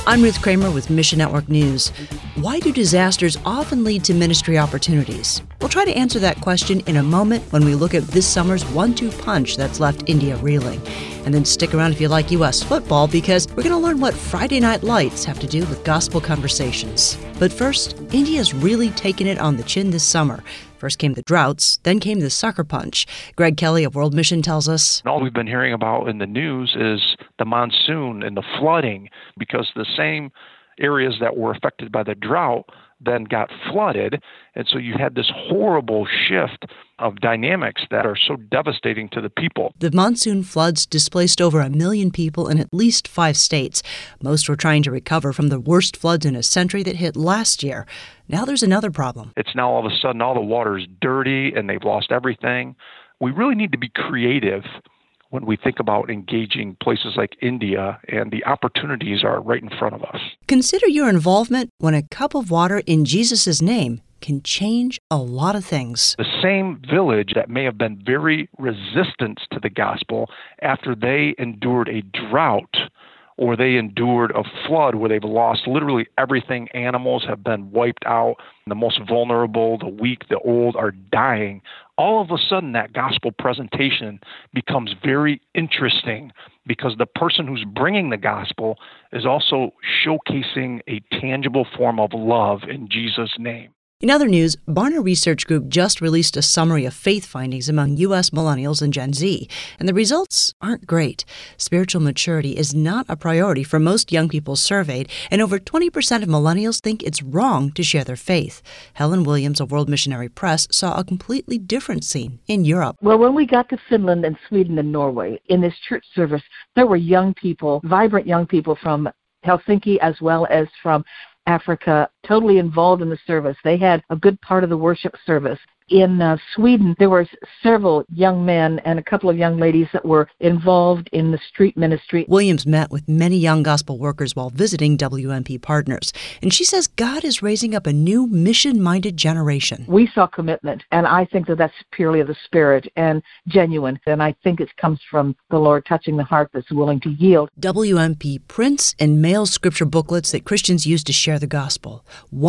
I'm Ruth Kramer with Mission Network News. Why do disasters often lead to ministry opportunities? We'll try to answer that question in a moment when we look at this summer's 1-2 punch that's left India reeling. And then stick around if you like U.S. football, because we're going to learn what Friday Night Lights have to do with gospel conversations. But first, India's really taken it on the chin this summer. First came the droughts, then came the sucker punch. Greg Kelly of World Mission tells us, all we've been hearing about in the news is the monsoon and the flooding, because the same areas that were affected by the drought then got flooded. And so you had this horrible shift of dynamics that are so devastating to the people. The monsoon floods displaced over 1 million people in at least 5 states. Most were trying to recover from the worst floods in a century that hit last year. Now there's another problem. It's now all of a sudden all the water's dirty and they've lost everything. We really need to be creative when we think about engaging places like India, and the opportunities are right in front of us. Consider your involvement when a cup of water in Jesus' name can change a lot of things. The same village that may have been very resistant to the gospel after they endured a drought or they endured a flood where they've lost literally everything. Animals have been wiped out. The most vulnerable, the weak, the old are dying. All of a sudden, that gospel presentation becomes very interesting because the person who's bringing the gospel is also showcasing a tangible form of love in Jesus' name. In other news, Barna Research Group just released a summary of faith findings among U.S. millennials and Gen Z, and the results aren't great. Spiritual maturity is not a priority for most young people surveyed, and over 20% of millennials think it's wrong to share their faith. Helen Williams of World Missionary Press saw a completely different scene in Europe. Well, when we got to Finland and Sweden and Norway, in this church service, there were young people, vibrant young people from Helsinki as well as from Africa, totally involved in the service. They had a good part of the worship service. In Sweden, there were several young men and a couple of young ladies that were involved in the street ministry. Williams met with many young gospel workers while visiting WMP Partners, and she says God is raising up a new mission-minded generation. We saw commitment, and I think that that's purely of the Spirit and genuine, and I think it comes from the Lord touching the heart that's willing to yield. WMP prints and mails scripture booklets that Christians use to share the gospel.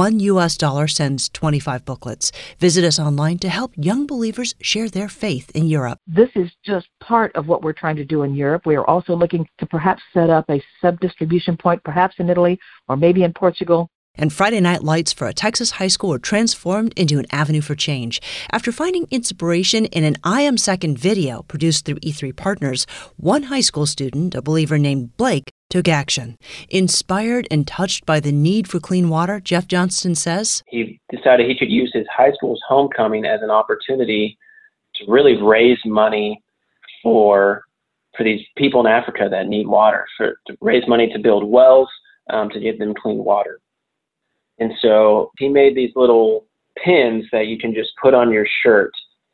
$1 sends 25 booklets. Visit us online to help young believers share their faith in Europe. This is just part of what we're trying to do in Europe. We are also looking to perhaps set up a sub-distribution point, perhaps in Italy or maybe in Portugal. And Friday Night Lights for a Texas high school were transformed into an avenue for change. After finding inspiration in an I Am Second video produced through E3 Partners, one high school student, a believer named Blake, took action. Inspired and touched by the need for clean water, Jeff Johnston says, he decided he could use his high school's homecoming as an opportunity to really raise money for these people in Africa that need water, to raise money to build wells, to give them clean water. And so he made these little pins that you can just put on your shirt,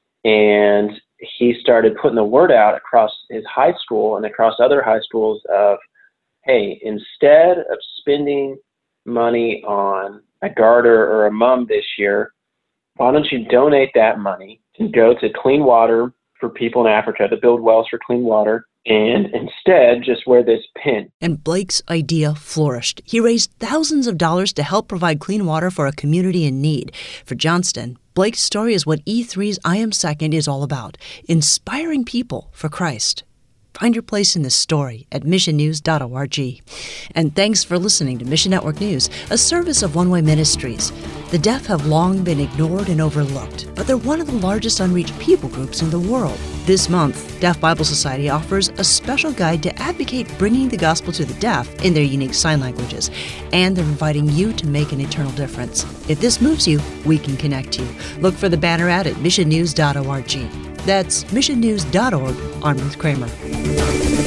and he started putting the word out across his high school and across other high schools of, hey, instead of spending money on a garter or a mum this year, why don't you donate that money and go to clean water for people in Africa, to build wells for clean water, and instead just wear this pin. And Blake's idea flourished. He raised thousands of dollars to help provide clean water for a community in need. For Johnston, Blake's story is what E3's I Am Second is all about, inspiring people for Christ. Find your place in this story at missionnews.org. And thanks for listening to Mission Network News, a service of One Way Ministries. The deaf have long been ignored and overlooked, but they're one of the largest unreached people groups in the world. This month, Deaf Bible Society offers a special guide to advocate bringing the gospel to the deaf in their unique sign languages, and they're inviting you to make an eternal difference. If this moves you, we can connect you. Look for the banner ad at missionnews.org. That's missionnews.org. I'm Ruth Kramer.